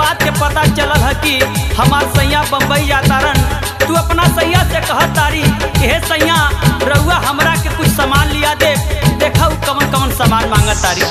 बात के पता चलल है कि हमार सैया बम्बई जातारन। तू अपना सैया से कह तारी हे सैया रउआ हमरा के कुछ सामान लिया दे। देखा कौन कौन सामान मांगत तारी।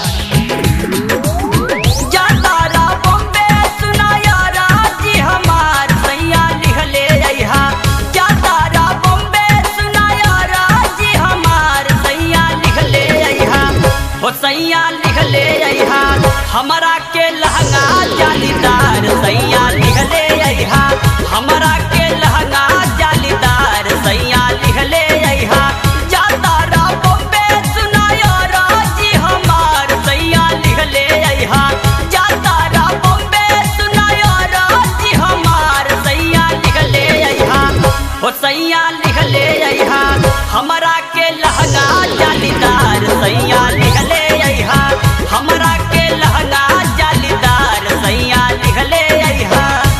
जातारा बम्बे सुना यारा जी हमार सैया लिख ले अइहा। जातारा बम्बे सुना यारा जी हमार सैया लिख ले अइहा। हो सैया लिख ले अइहा हमरा के लहंगा जालीदार सैया लिख ले अइहा। हमरा के लहंगा जालीदार सैया लिख ले अइहा। जातारा बम्बे सुना यारा जी हमार सैया लिख ले अइहा। जातारा बम्बे सुना यारा जी हमार सैया लिख ले अइहा। हो सैया लिख ले अइहा हमरा के लहंगा जालीदार सैया लिख ले अइहा। हमरा के लहंगा जालीदार सैया लिख ले अइहा।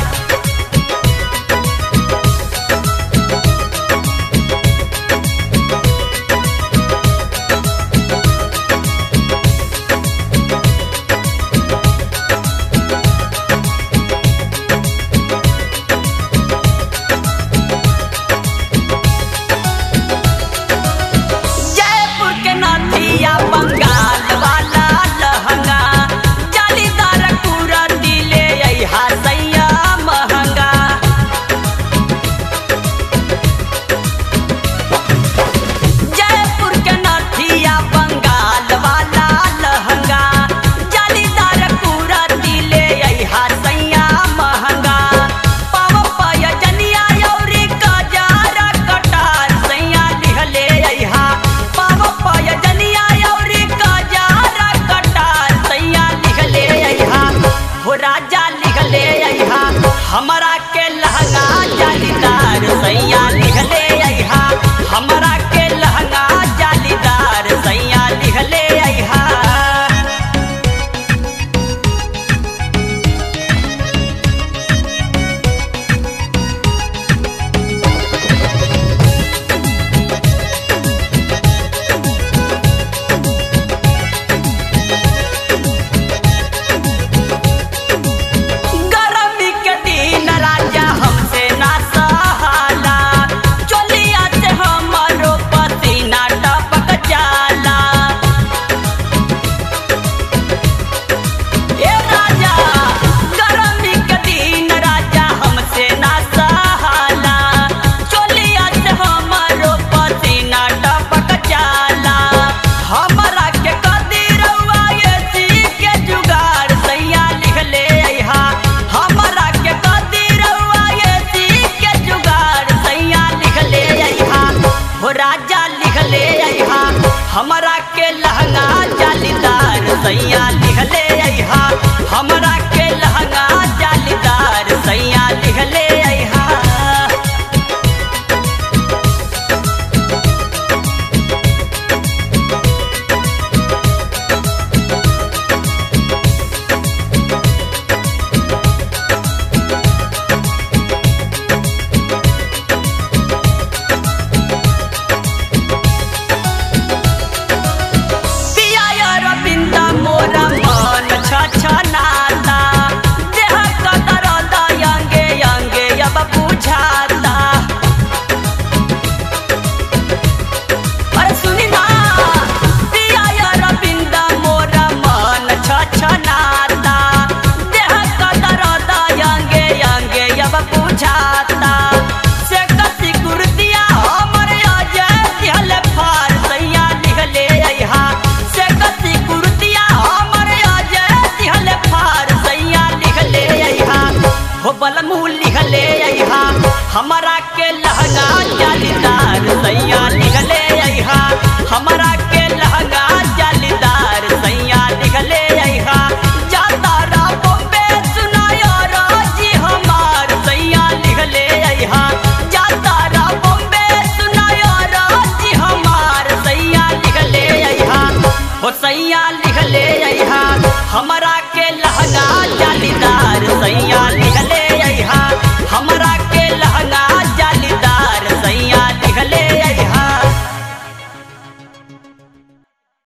जयपुर के नाथिया बंगाल वाला लहंगा जालीदार पूरा दिले अइहा सैया महंगा। जयपुर के नाथिया बंगाल वाला लहंगा जालीदार पूरा दिले अइहा सैया महंगा। पाव पयजनिया औरी कजारा कटार सैया लिख ले अइहा। पाव पयजनिया औरी कजारा कटार सैया लिख ले अइहा। हो राजा लिख ले अइहा हमरा के लहंगा जालीदार सैया लिख ले अइहा। हमरा के लहंगा जालीदार सैया लिख ले अइहा। गर्मी के दिन राजा हमसे ना सहाला। चोलिया से हमरो पसीना टपक जाला। ए राजा गर्मी के दिन राजा हमसे ना सहाला। चोलिया से हमरो पसीना टपक जाला। हमरा के कदी रउआ एसी के जुगाड़ सैया लिख ले अइहा। हमरा के कदी रउआ एसी के जुगाड़ सैया लिख ले अइहा। हो राजा लिख ले अइहा हमरा के लहंगा जालीदार सैया लिख ले अइहा। हमरा के लहंगा जालीदार सैया लिख ले अइहा। पिया रविंदा मोरा मन छछनाता। देह कतरदा यंगे यंगे अब बुझाता। अरे सुनी ना पिया रविंदा मोरा मन छछनाता। देह कतरदा यंगे यंगे अब बुझाता। से कसी कुर्तिया हमर अजय दिहल फार सैया लिख ले अइहा। से कसी कुर्तिया हमर अजय दिहल फार सैया लिख ले अइहा। हो बलमू लिख ले अइहा हमरा के लहंगा जालीदार सैया